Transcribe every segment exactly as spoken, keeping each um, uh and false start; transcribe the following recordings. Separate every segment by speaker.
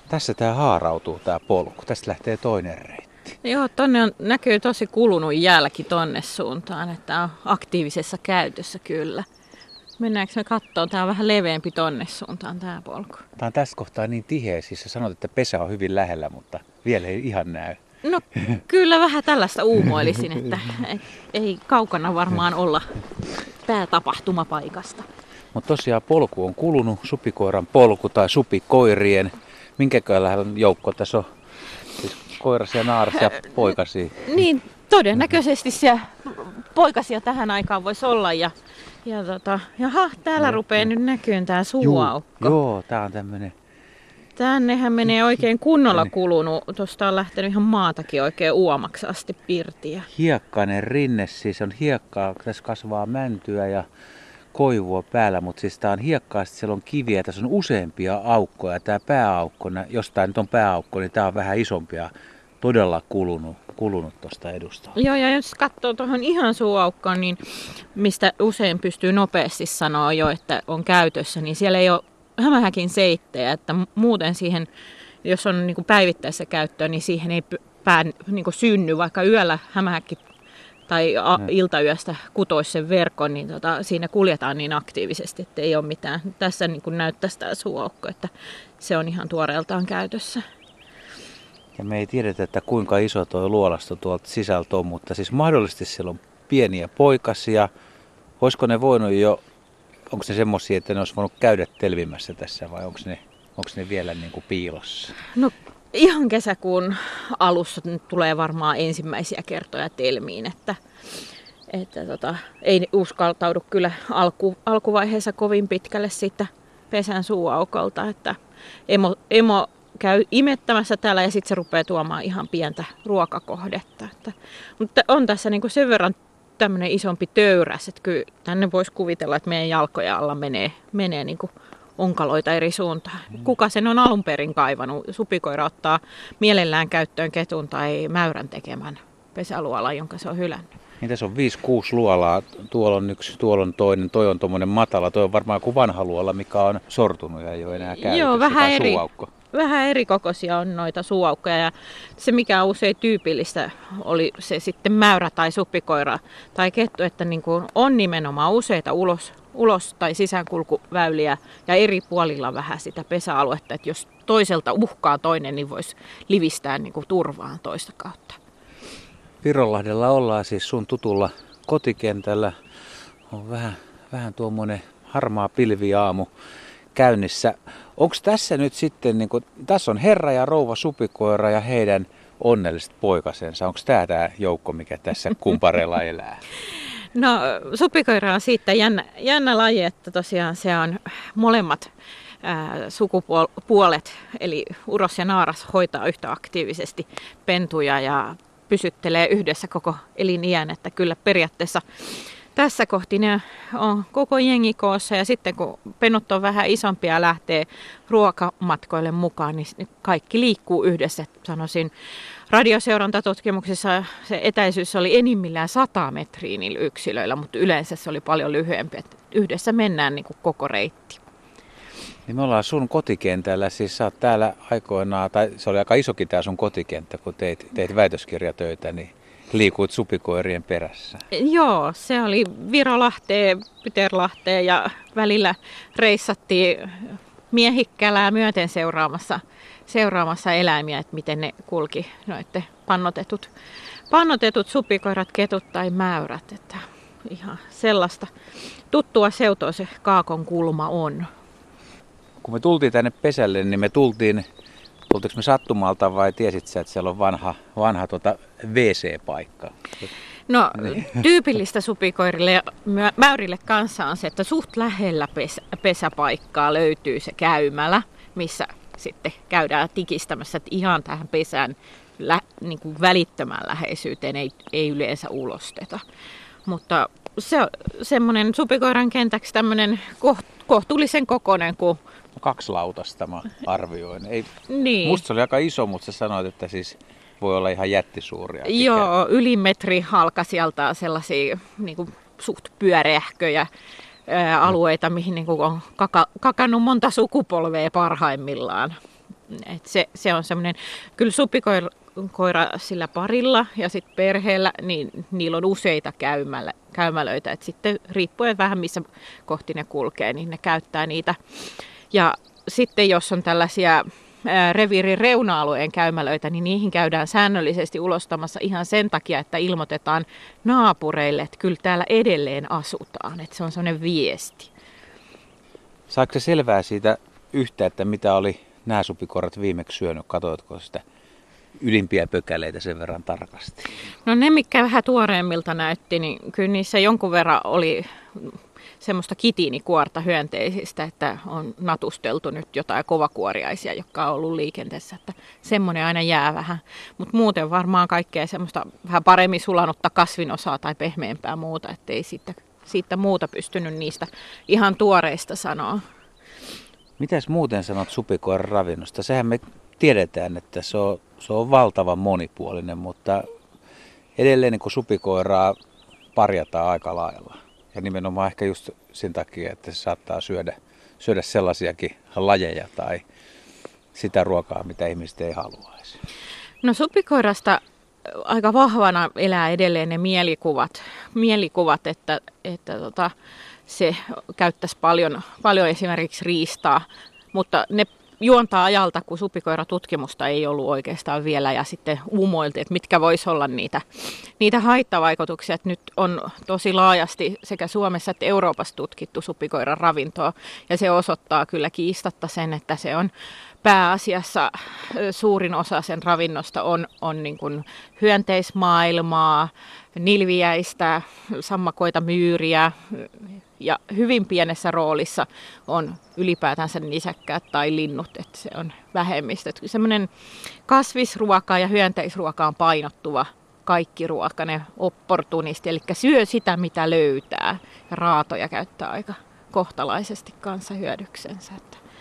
Speaker 1: Tässä tää haarautuu tää polku. Tästä lähtee toinen reitti.
Speaker 2: Joo, tonne on, näkyy tosi kulunut jälki tonne suuntaan, että on aktiivisessa käytössä kyllä. Mennäänkö me kattoon? Tää on vähän leveämpi tonne suuntaan tää polku.
Speaker 1: Tää on tässä kohtaa niin tiheä, siis sä sanot, että pesä on hyvin lähellä, mutta vielä ei ihan näy.
Speaker 2: No kyllä vähän tällaista uumoilisin, että ei kaukana varmaan olla päätapahtumapaikasta.
Speaker 1: Mutta tosiaan polku on kulunut, supikoiran polku tai supikoirien. Minkäköhän joukko tässä on? Siis koirasia, naarasia, poikasia.
Speaker 2: Niin, todennäköisesti siellä poikasia tähän aikaan voisi olla. Ja, ja tota, jaha, täällä no, rupeaa no. nyt näkyyn tää suuaukko.
Speaker 1: Joo, joo, tää on tämmönen.
Speaker 2: Tännehän menee oikein kunnolla kulunut. Tuosta on lähtenyt ihan maatakin oikein uomaksi asti pirtiä.
Speaker 1: Hiekkainen rinne, siis on hiekkaa, tässä kasvaa mäntyä ja koivua päällä, mutta siis tää on hiekkaa, siellä on kiviä, tässä on useampia aukkoja. Tää pääaukko, jos tää nyt on pääaukko, niin tää on vähän isompia, todella kulunut, kulunut tuosta edusta.
Speaker 2: Joo, ja jos katsoo tuohon ihan suuaukkoon, niin mistä usein pystyy nopeasti sanoa jo, että on käytössä, niin siellä ei ole hämähäkin seittejä, että muuten siihen, jos on niin kuin päivittäisessä käyttöä, niin siihen ei pää, niin kuin synny, vaikka yöllä hämähäkki tai a, iltayöstä kutoisi sen verkon, niin tota, siinä kuljetaan niin aktiivisesti, että ei ole mitään. Tässä niin kuin näyttäisi tämä suuaukko, että se on ihan tuoreeltaan käytössä.
Speaker 1: Ja me ei tiedetä, että kuinka iso tuo luolasto tuolta sisältä on, mutta siis mahdollisesti siellä on pieniä poikasia. Olisiko ne voinut jo, onko ne semmoisia, että ne olisi voinut käydä telvimässä tässä vai onko ne, onko ne vielä niin kuin piilossa?
Speaker 2: No ihan kesäkuun alussa nyt tulee varmaan ensimmäisiä kertoja telmiin, että, että tota, ei uskaltaudu kyllä alku, alkuvaiheessa kovin pitkälle siitä pesän suuaukolta, että emo, emo käy imettämässä täällä ja sitten se rupeaa tuomaan ihan pientä ruokakohdetta. Että, mutta on tässä niinku sen verran tämmöinen isompi töyräs, että kyllä tänne voisi kuvitella, että meidän jalkoja alla menee, menee niinku onkaloita eri suuntaan. Kuka sen on alun perin kaivannut? Supikoira ottaa mielellään käyttöön ketun tai mäyrän tekemän pesäluolan, jonka se on hylännyt.
Speaker 1: Niin tässä on viisi kuusi luolaa. Tuolla on yksi, tuolla on toinen. Toi on tuommoinen matala. Toi on varmaan joku vanha luola, mikä on sortunut ja ei ole enää käytössä.
Speaker 2: Joo, vähän eri,
Speaker 1: suuaukko.
Speaker 2: vähän eri kokoisia on noita suuaukkoja. Ja se, mikä on usein tyypillistä, oli se sitten mäyrä tai supikoira tai kettu, että niin kuin on nimenomaan useita ulos, ulos- tai sisäänkulkuväyliä ja eri puolilla vähän sitä pesäaluetta. Että jos toiselta uhkaa toinen, niin voisi livistää niin kuin turvaan toista kautta.
Speaker 1: Vironlahdella ollaan siis sun tutulla kotikentällä. On vähän, vähän tuommoinen harmaa pilviaamu käynnissä. Onko tässä nyt sitten, niin kun, tässä on herra ja rouva supikoira ja heidän onnelliset poikasensa. Onko tämä tämä joukko, mikä tässä kumpareella elää?
Speaker 2: No supikoira on siitä jännä, jännä laji, että tosiaan se on molemmat ää, sukupuolet, eli uros ja naaras hoitaa yhtä aktiivisesti pentuja ja pysyttelee yhdessä koko eliniän, että kyllä periaatteessa tässä kohti ne on koko jengi koossa ja sitten kun pennut on vähän isompia ja lähtee ruokamatkoille mukaan, niin kaikki liikkuu yhdessä. Sanoisin, radioseurantatutkimuksissa se etäisyys oli enimmillään sata metriä niillä yksilöillä, mutta yleensä se oli paljon lyhyempi, että yhdessä mennään niin kuin koko reitti.
Speaker 1: Niin me ollaan sun kotikentällä, siis sä oot täällä aikoinaan, tai se oli aika isokin tää sun kotikenttä, kun teit, teit väitöskirjatöitä, niin liikuit supikoirien perässä.
Speaker 2: Joo, se oli Virolahteen, Pyterlahteen ja välillä reissattiin Miehikkälää myöten seuraamassa, seuraamassa eläimiä, että miten ne kulki, noitte pannotetut, pannotetut supikoirat, ketut tai mäyrät. Että ihan sellaista tuttua seutoa se Kaakon kulma on.
Speaker 1: Kun me tultiin tänne pesälle, niin me tultiin, tultiinko me sattumalta vai tiesit sä, että siellä on vanha, vanha tuota wee see-paikka?
Speaker 2: No tyypillistä supikoirille ja mäyrille kanssa on se, että suht lähellä pesä, pesäpaikkaa löytyy se käymälä, missä sitten käydään tikistämässä, että ihan tähän pesän lä, niin kuin välittömään läheisyyteen ei, ei yleensä ulosteta. Mutta se on semmoinen supikoiran kentäksi tämmöinen koht, kohtuullisen kokoinen kuin
Speaker 1: kaksi lautasta mä arvioin. Ei,
Speaker 2: niin.
Speaker 1: Musta se oli aika iso, mutta sä sanoit, että siis voi olla ihan jättisuuria.
Speaker 2: Joo, yli metri halkasijalta sellaisia niin kuin suht pyöreähköjä ää, alueita, mihin niin kuin on kaka, kakannut monta sukupolvea parhaimmillaan. Et se, se on semmoinen, kyllä supikoira sillä parilla ja sitten perheellä, niin niillä on useita käymälä, käymälöitä. Et sitten riippuen vähän missä kohti ne kulkee, niin ne käyttää niitä. Ja sitten jos on tällaisia reviirin reuna-alueen käymälöitä, niin niihin käydään säännöllisesti ulostamassa ihan sen takia, että ilmoitetaan naapureille, että kyllä täällä edelleen asutaan. Että se on sellainen viesti.
Speaker 1: Saatko se selvää siitä yhtä, että mitä oli nämä supikoirat viimeksi syönyt? Katoitko sitä ylimpiä pökäleitä sen verran tarkasti?
Speaker 2: No ne, mitkä vähän tuoreemmilta näytti, niin kyllä niissä jonkun verran oli semmoista kitiinikuorta hyönteisistä, että on natusteltu nyt jotain kovakuoriaisia, jotka on ollut liikenteessä, että semmoinen aina jää vähän. Mutta muuten varmaan kaikkea semmoista vähän paremmin sulanutta kasvinosaa tai pehmeämpää muuta, ettei siitä, siitä muuta pystynyt niistä ihan tuoreista sanoa.
Speaker 1: Mitäs muuten sanot supikoiran ravinnosta? Sehän me tiedetään, että se on, se on valtavan monipuolinen, mutta edelleen niin kun supikoiraa parjataan aika lailla. Ja nimenomaan ehkä just sen takia, että se saattaa syödä, syödä sellaisiakin lajeja tai sitä ruokaa, mitä ihmiset ei haluaisi.
Speaker 2: No supikoirasta aika vahvana elää edelleen ne mielikuvat, mielikuvat että, että tota, se käyttäisi paljon, paljon esimerkiksi riistaa, mutta ne juontaa ajalta, kun supikoiratutkimusta ei ollut oikeastaan vielä ja sitten uumoiltiin, että mitkä voisi olla niitä, niitä haittavaikutuksia. Että nyt on tosi laajasti sekä Suomessa että Euroopassa tutkittu supikoiran ravintoa ja se osoittaa kyllä kiistatta sen, että se on pääasiassa suurin osa sen ravinnosta on, on niin kuin hyönteismaailmaa, nilviäistä, sammakoita, myyriä ja hyvin pienessä roolissa on ylipäätänsä nisäkkäät tai linnut, että se on vähemmistö. Semmoinen kasvisruoka ja hyönteisruoka on painottuva kaikki ruoka, ne opportunisti, eli syö sitä mitä löytää ja raatoja käyttää aika kohtalaisesti kanssa hyödyksensä.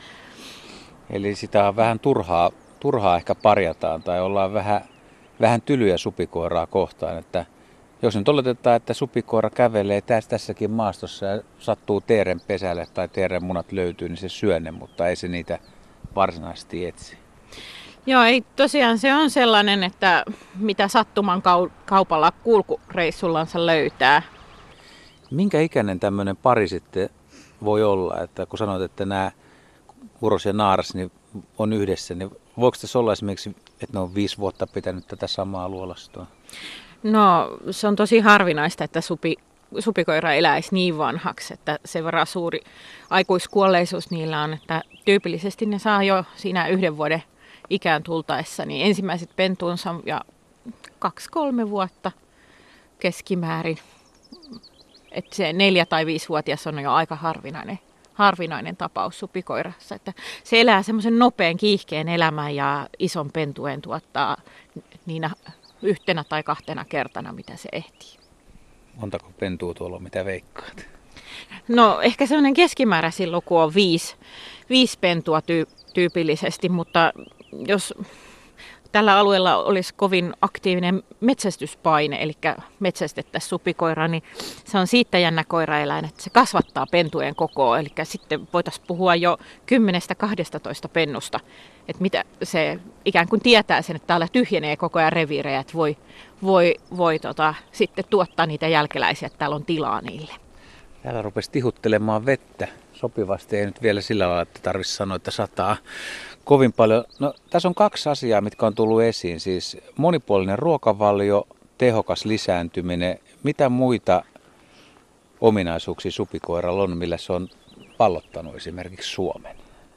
Speaker 1: Eli sitä on vähän turhaa, turhaa ehkä parjataan tai ollaan vähän, vähän tylyjä supikoiraa kohtaan, että jos nyt oletetaan, että supikoira kävelee tässä, tässäkin maastossa ja sattuu teeren pesälle tai teeren munat löytyy, niin se syö ne, mutta ei se niitä varsinaisesti etsi.
Speaker 2: Joo, ei, tosiaan se on sellainen, että mitä sattuman kaupalla kulkureissullansa löytää.
Speaker 1: Minkä ikäinen tämmöinen pari sitten voi olla, että kun sanoit, että nämä uros ja naaras niin on yhdessä, niin voiko tässä olla esimerkiksi, että ne on viisi vuotta pitänyt tätä samaa luolastoa?
Speaker 2: No se on tosi harvinaista, että supi, supikoira eläisi niin vanhaksi, että sen verran suuri aikuiskuolleisuus niillä on, että tyypillisesti ne saa jo siinä yhden vuoden ikään tultaessa niin ensimmäiset pentuunsa ja kaksi kolme vuotta keskimäärin. Että se neljä- tai viisivuotias on jo aika harvinainen, harvinainen tapaus supikoirassa. Että se elää semmoisen nopean kiihkeen elämän ja ison pentuen tuottaa niinä yhtenä tai kahtena kertana, mitä se ehtii.
Speaker 1: Montako pentua tuolla on, mitä veikkaat?
Speaker 2: No ehkä semmoinen keskimääräisin luku on viisi, viisi pentua tyy- tyypillisesti, mutta jos tällä alueella olisi kovin aktiivinen metsästyspaine, eli metsästettäisiin supikoira, niin se on siitä jännä koiraeläin, että se kasvattaa pentujen kokoa, eli sitten voitaisiin puhua jo kymmenestä kahdestatoista pennusta, että mitä se ikään kuin tietää sen, että täällä tyhjenee koko ajan reviirejä, että voi, voi, voi tota, sitten tuottaa niitä jälkeläisiä, että täällä on tilaa niille.
Speaker 1: Täällä rupesi tihuttelemaan vettä sopivasti, ei nyt vielä sillä lailla, että tarvitsisi sanoa, että sataa kovin paljon. No, tässä on kaksi asiaa, mitkä on tullut esiin. Siis monipuolinen ruokavalio, tehokas lisääntyminen. Mitä muita ominaisuuksia supikoiralla on, millä se on pallottanut esimerkiksi Suomen?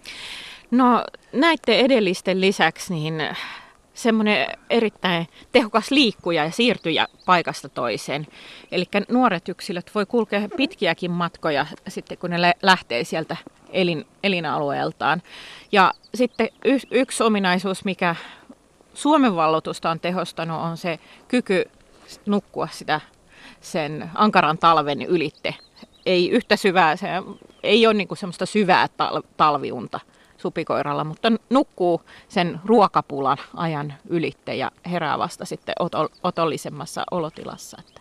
Speaker 2: No näiden edellisten lisäksi niin semmoinen erittäin tehokas liikkuja ja siirtyjä paikasta toiseen. Eli nuoret yksilöt voi kulkea pitkiäkin matkoja sitten, kun ne lähtee sieltä elin, elinalueeltaan. Ja sitten y- yksi ominaisuus, mikä Suomen valloitusta on tehostanut, on se kyky nukkua sitä sen ankaran talven ylitte. Ei yhtä syvää, se ei ole niinku semmoista syvää tal- talviunta supikoiralla, mutta nukkuu sen ruokapulan ajan ylitte ja herää vasta sitten otollisemmassa olotilassa.